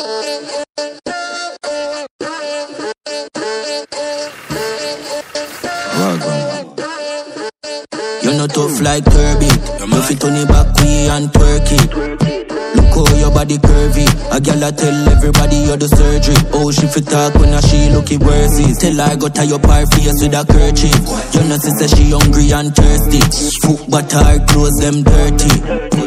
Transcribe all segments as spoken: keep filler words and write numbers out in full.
You're not tough like Kirby. You fit on the back way and twerk it. Look how your body curvy. A gal a tell everybody you're the surgery. Oh, she fit talk when a she looky worse it. Tell her go tie up her face with a kerchief. You know she say she hungry and thirsty. Foot but her clothes them dirty.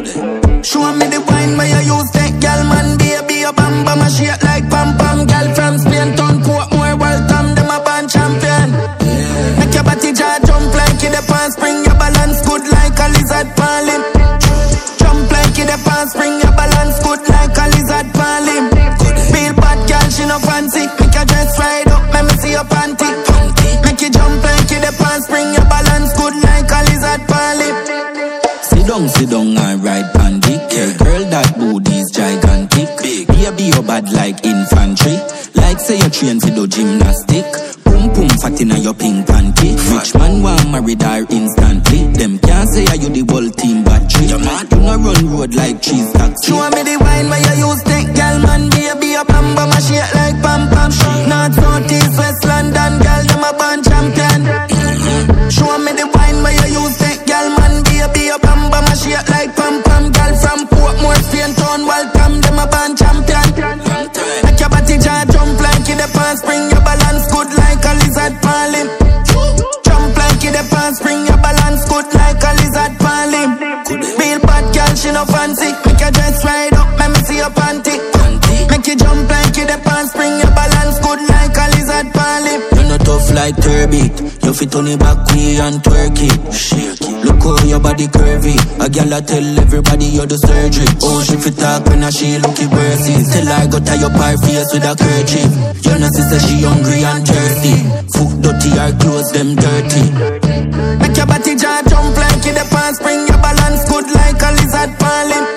Show me the wine where you use that gal man. Baby your bam bam a shake like pam pam. Gal from Spain town Portmore welcome them a band champion. Make your body jaw jump like you the pan spring. Your balance good like a lizard palim. Jump like you the pan spring. Your balance good like a lizard palim. Feel bad girl she no fancy. Make your dress right up, let me see your panty. Make you jump like you the pan spring. Your balance good like a lizard palim. Sit down, sit down and ride panty. Hey girl that booty's gigantic. Baby you bad like infantry. Like say you train for the gymnastic. Boom boom fat inna your pink panty. Rich man want married her instantly. Them can't say are you the whole team battery. You no run road like cheese taxi. Show me the wine where you use take gal man. Baby a bam bam a shake like pam pam. North south east west London gal them a band champion. Show me the wine where you use take gal man. Baby a bam bam a shake like pam pam. Gal from Portmore Spain town welcome them a band champion. Make your body jaw jump like you the pan spring. Your balance good like a lizard palim. Jump like you the pan spring. Your balance good like a lizard palim. Real bad girl she no fancy. Make your dress right up, let me see your panty. Make you jump like you the pan spring. Your balance good like a lizard palim. You're not tough like turbid. You fit on the back way and twerk it. Shake it. Look how your body curvy. A gal a tell everybody you're the surgery. Oh she fit talk when a she looky worse it. Tell her go tie up her face with a kerchief. You know she say she hungry and thirsty. Foot dirty, her clothes them dirty. Make your body jaw jump like you the pan spring. Your balance good like a lizard palim.